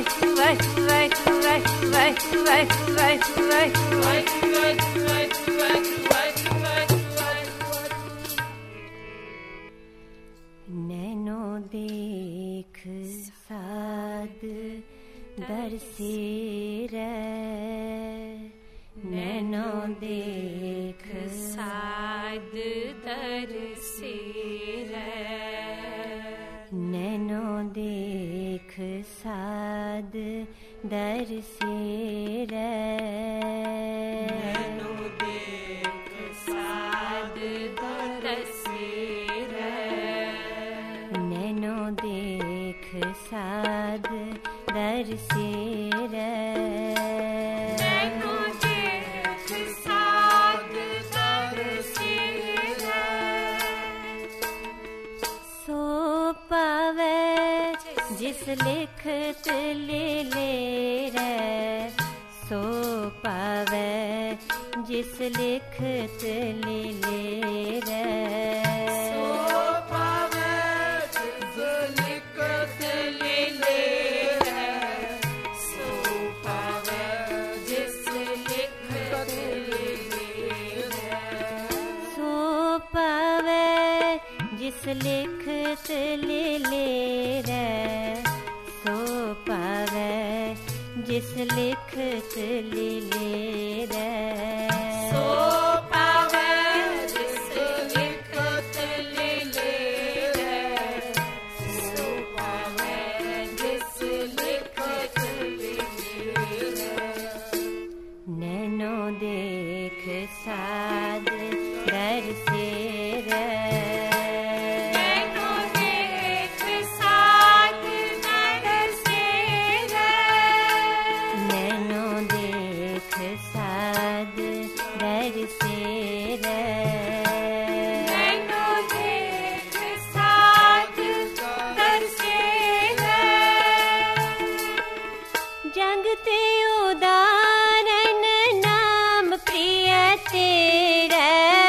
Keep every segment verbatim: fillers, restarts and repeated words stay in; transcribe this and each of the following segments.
Nano देख साद दर से रे, नैनो देख साद दर से रे, नैनो देख साद दर से रे, नैनो देख साद दर से रे, नैनो देख साद दर से रे, नैनो देख साद दर से रे, सो पावे जिस लिखत ले ले रे, सो पावे जिस लिखत ले ले रे, सो पावे जिस लिखत ले ले रे, सो पावे जिस लिखत ले ले रे, सो पावे जिस लिखत ले ले रे, सो पावे जिस लिखत ले ले रे, सो पावे जिस लिखत ले ले रे, सो पावे जिस लिखत ले ले रे, नैनो देख साद दर से रे, नैनो देख साद दर से रे, नैनो देख साद दर से रे, नैनो देख साद दर से रे, जगते उदाहरण नाम प्रिय तेरा,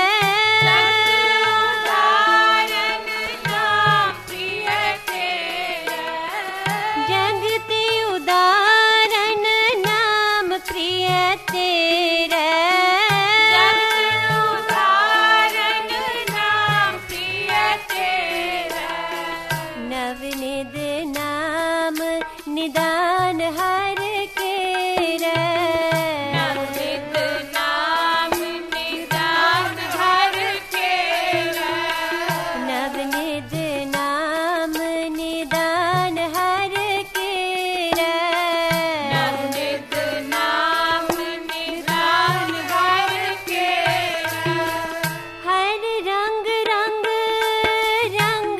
उदाहरण नाम प्रिय तेरा, जगते उदाहरण नाम प्रिय तेरा, जगते उदाहरण नाम प्रिय तेरा, नवनिध नाम निदान हर के रे, नवनिध नाम निदान हर के रे, नवनिध नाम निदान हर के रे, नवनिध नाम निदान हर के रे, हर रंग रंग रंग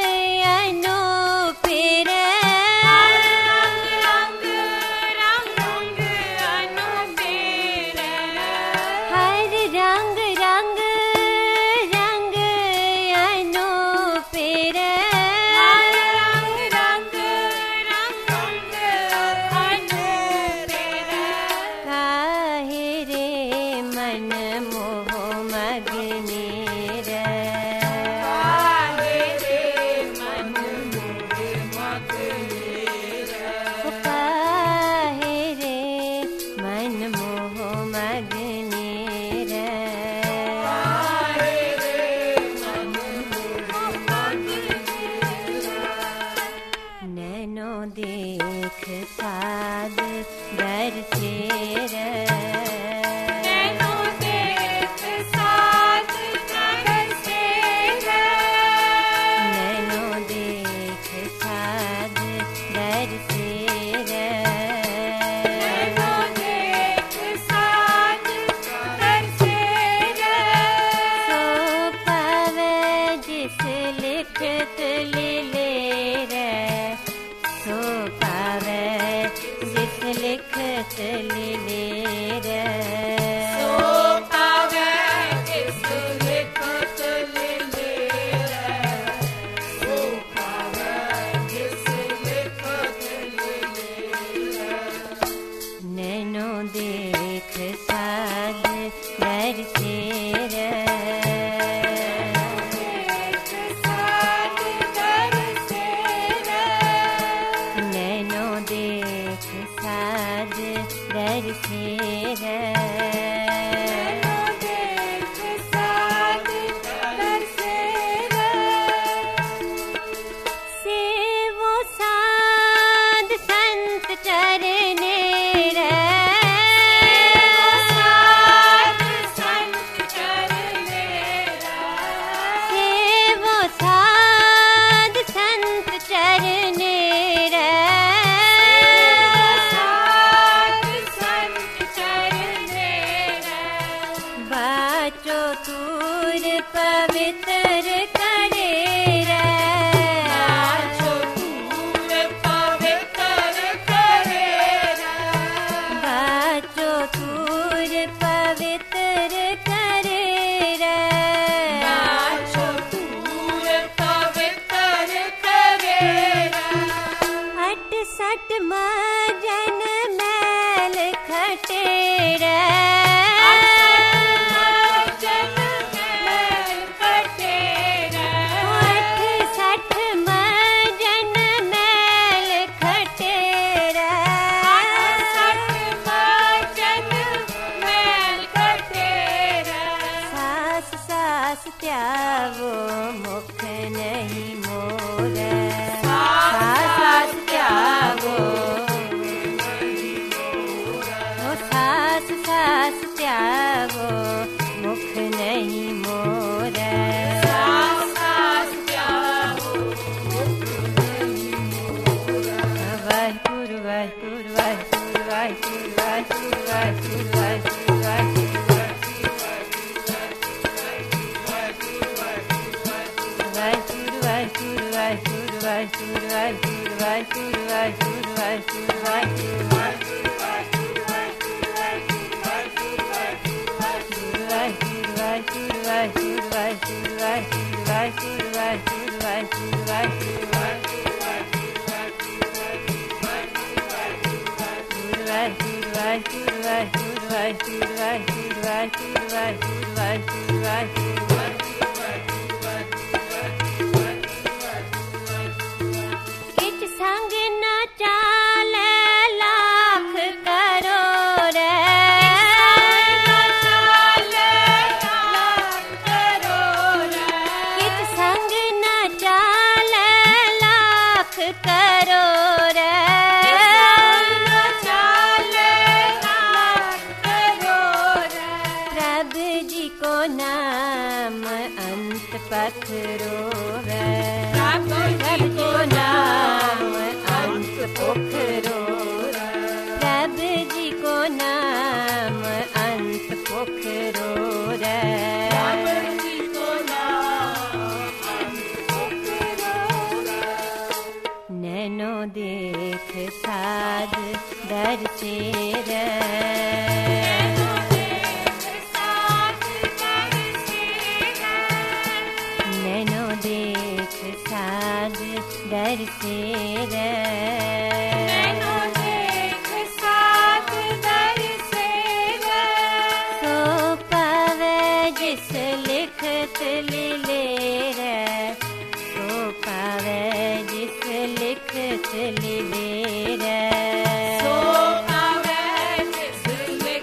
अनूप रे, हर रंग रंग रंग अनूप रे, हर रंग रंग रंग अनूप रे, हर रंग रंग रंग अनूप रे, काहे रे मन मोह मगने रे, काहे रे मन मोह मगने रे, काहे रे मन मोह मगने रे, काहे रे मन मोह मगने रे, नैनो देख साद दर से रे, नैनो देख साद दर से रे, नैनो देख साद दर से रे, नैनो देख साद दर से रे, सो पावे जिस लिखत ले ले रे, सो पावे जिस लिखत ले ले रे, सो पावे जिस लिखत ले ले रे, सो पावे जिस लिखत ले ले रे, नैनो देख साद दर से रे, देख साद दर से रे, नैनो देख देख साध दर से रे त्यागो मुख नहीं मोर सास त्यागो सास सास त्यागो मुख नहीं मोर वाहिगुरु वाहिगुरु वाहिगुरु वाहिगुरु वाहिगुरु वाहिगुरु वाहिगुरु पत्थरो रे प्रभु जी को नाम अंत पोखरो प्रभु जी को नाम अंत पोखरो रे प्रभु जी को नाम अंत पोखरो नैनो देख साध दर से रे दर से रे नैनो देख साथ दर से रे सो पावे जिस लिखत लीले रे सो पावे जिस लिखत लीले रे सो पावे जिस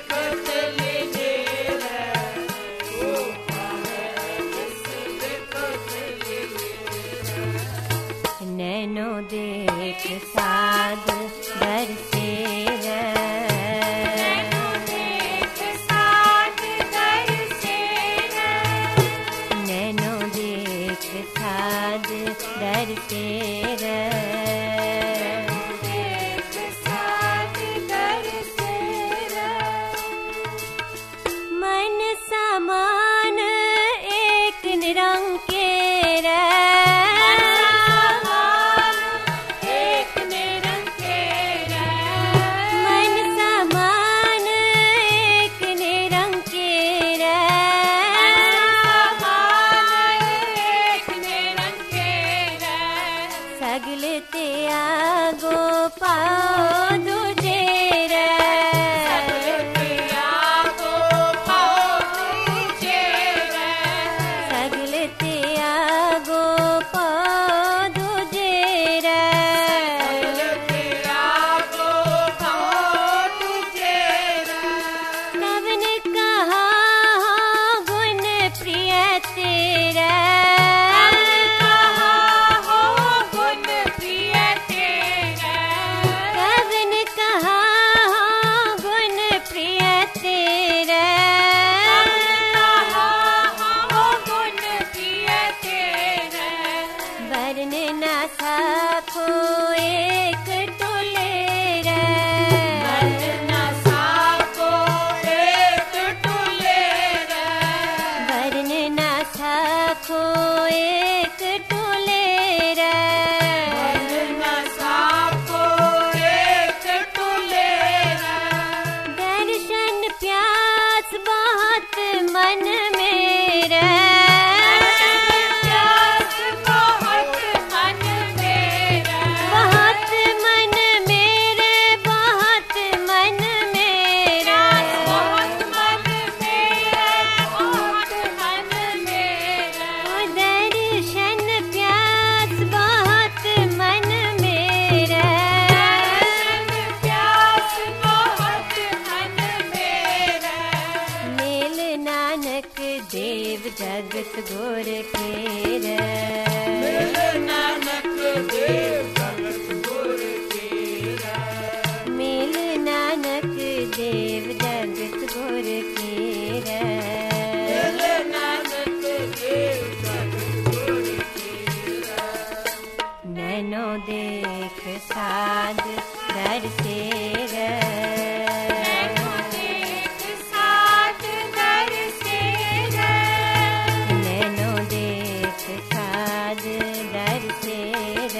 जगत घोर खेर मेरे नानक देव जगत घोर खेरा मिल नानक देव जगत घोर खेर मेरे नानक देव जगत घोर खेरा नैनो देख साध दर सेर नैनो देख साध दर सेर नैनो देख साध दर सेर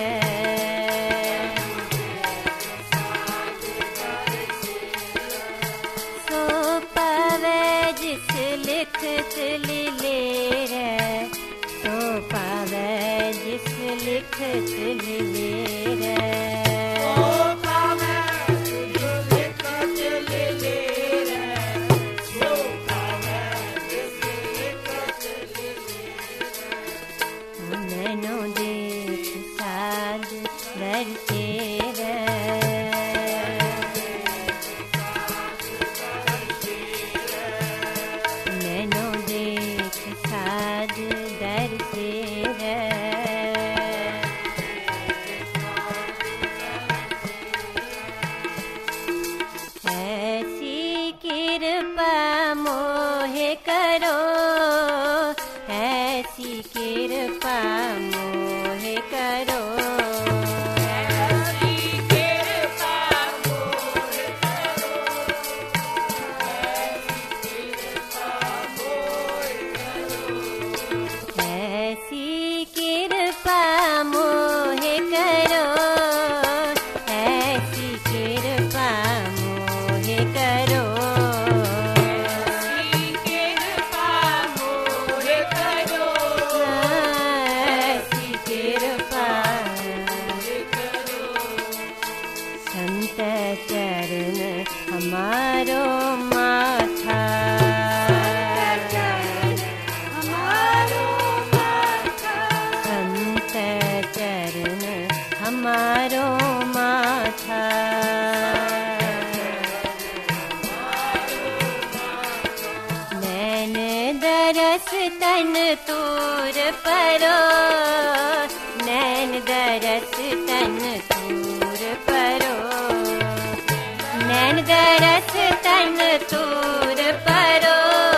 सो पावे जिस लिखत लीलेर सो पावे जिस लिखत लीलेर ओ पावे जो लिखत लीलेर सो पावे जिस लिखत लीलेर नैनो देख साध दर सेर नैनो देख साध दर सेर ऐसी कृपा मोहे करो ऐसी कृपा मोहे करो ऐसी कृपा मोहे करो ऐसी कृपा मोहे करो ऐसी कृपा मोहे करो ऐसी कृपा मोहे करो ऐसी कृपा मोहे करो ऐसी कृपा मोहे करो संत चरण हमारो माथा हमारो माथा संत चरण हमारो माथा नैन दरस तन तूर परो नैन दरस तन तूर परो नैन दरस तन तूर परो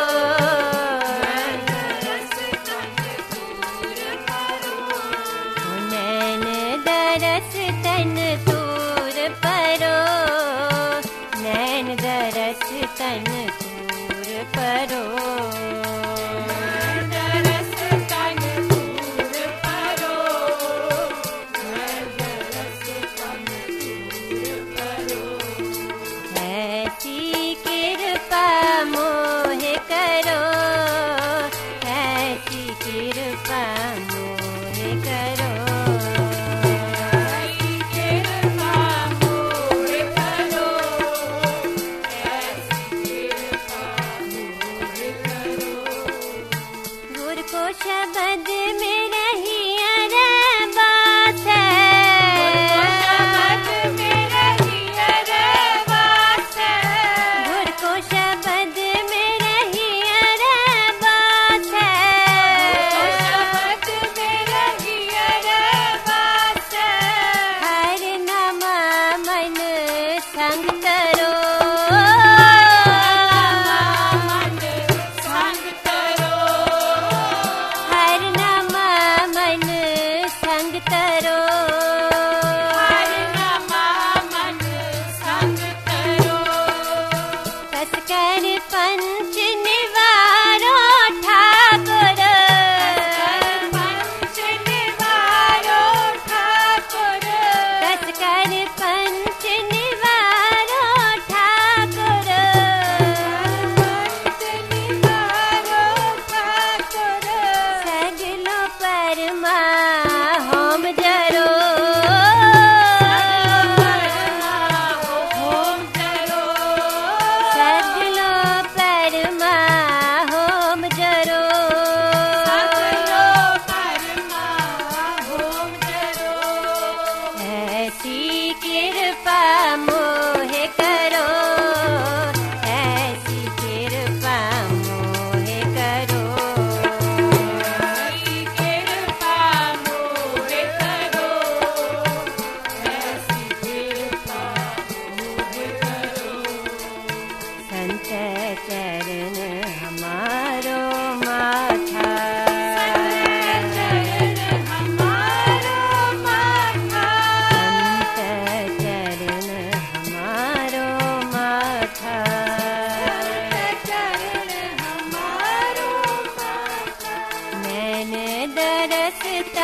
नैन दरस तन तूर परो नैन दरस तन तूर परो दरस तन दूर परो दरस तन दूर परो ऐसी कृपा मोहे करो ऐसी कृपा मोहे करो ऐसी कृपा मोहे करो ऐसी कृपा मोहे करो गुर को शब्द में रही अरे बात है शब्द मेरा हिया रे वास गुर को शब्द में रही अरे बात है शब्द मेरा हिया रे वास हर नमा मन संग करो मन संग करो हर नमा मन संग करो हर नमा मन संग करो कस कर पंच निवारो ठाकुर पंच निवारो ठाकुर कस कर पंच निवारो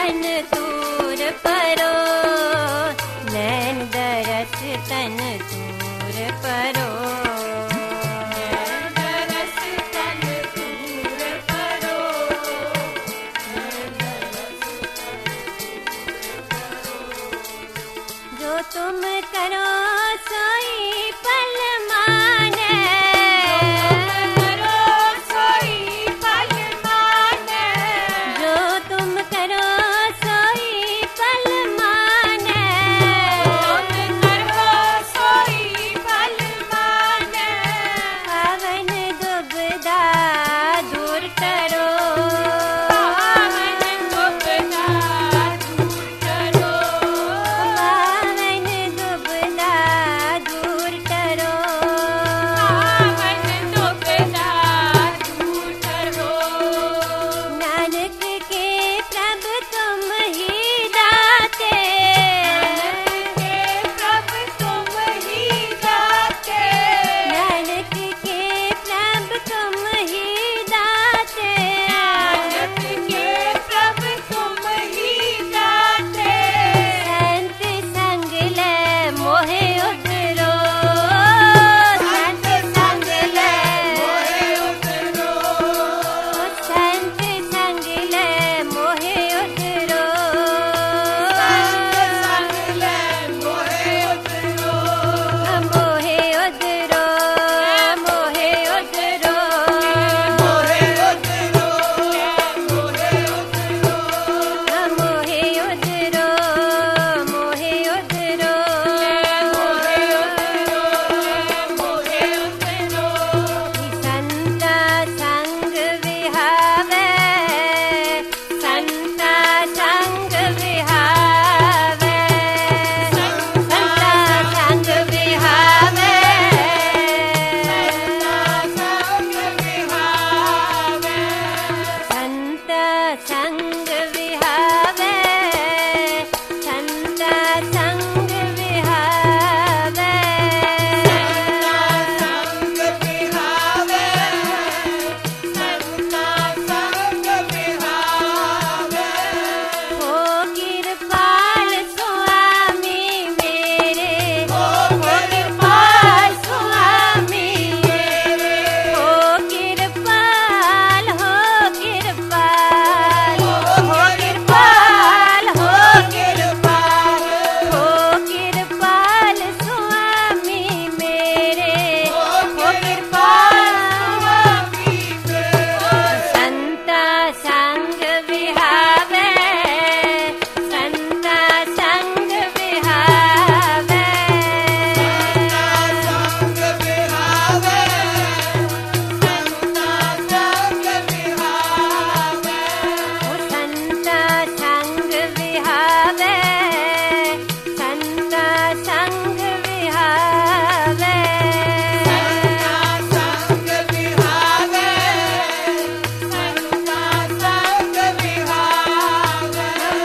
तन दूर परो, नैन दरस तन दूर परो। जो तुम करो सोई पल माने, करो सोई पल माने, जो तुम करो सोई पल माने, तुम करो सोई पल माने। पावन दुबदा दूर करो, पावन दुबदा दूर करो, दूर करो, पावन दुबदा दूर करो। नानक के प्रभु तुम ही दाते, नानक के प्रभु तुम ही दाते, नानक के प्रभु तुम ही दाते, नानक के प्रभु तुम ही दाते। संत संग ले मोहे उतरो, संत संग ले मोहे उतरो, संत संग ले मोहे उतरो, संत संग ले मोहे उतरो, मोहे उतरो, मोहे उतरो, मोहे उतरो, मोहे उतरो, मोहे उतरो, मोहे उतरो, मोहे उतरो, मोहे उतरो। संत संग विहावे, संत संग विहावे, संत संग विहावे, संत संग विहावे, संत संग विहावे, संत संग विहावे, संत संग विहावे। हो कृपाल स्वामी मेरे, हो कृपाल स्वामी मेरे, हो कृपाल, हो कृपाल, हो कृपाल, हो कृपाल, हो कृपाल स्वामी मेरे, हो कृपाल स्वामी मेरे। संत संग विहावे, संत संग विहावे, संत संग विहावे, संत संग विहावे, संत संग विहावे, संत संग विहावे, संत संग विहावे, संत संग विहावे।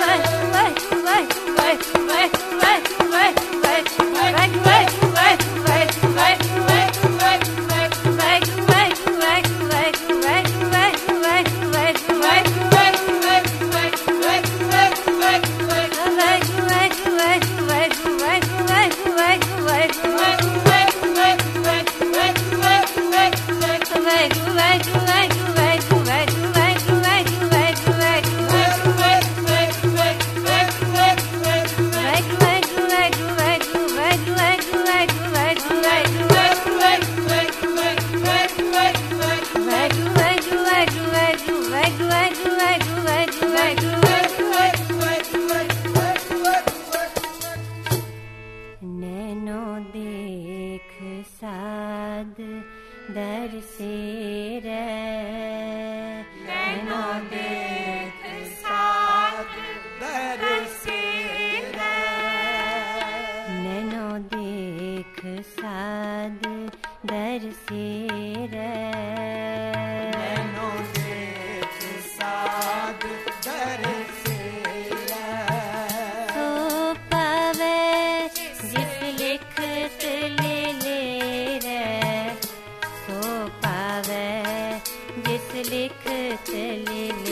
नैनो देख साध दर से रे, नैनो देख साध दर से रे, नैनो देख साध दर से रे, नैनो देख साध दर से रे। सो पावे जिस लिखत ले ले रे, सो पावे जिस लिखत ले ले।